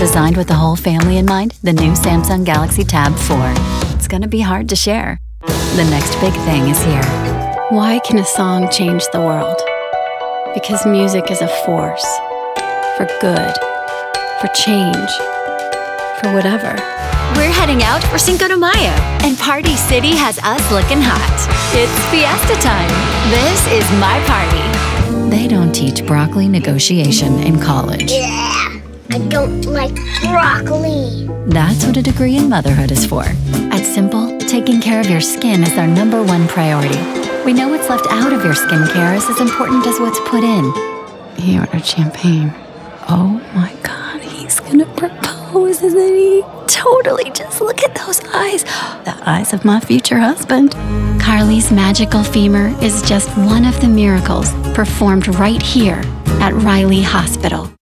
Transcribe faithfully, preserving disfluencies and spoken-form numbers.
Designed with the whole family in mind, the new Samsung Galaxy Tab four. It's gonna be hard to share. The next big thing is here. Why can a song change the world? Because music is a force. For good. For change. For whatever. We're heading out for Cinco de Mayo, and Party City has us looking hot. It's fiesta time. This is my party. They don't teach broccoli negotiation in college. Yeah, I don't like broccoli. That's what a degree in motherhood is for. At Simple, taking care of your skin is our number one priority. We know what's left out of your skincare is as important as what's put in. He ordered champagne. Oh my God, he's gonna propose, isn't he? Totally, just look at those eyes. The eyes of my future husband. Carly's magical femur is just one of the miracles performed right here at Riley Hospital.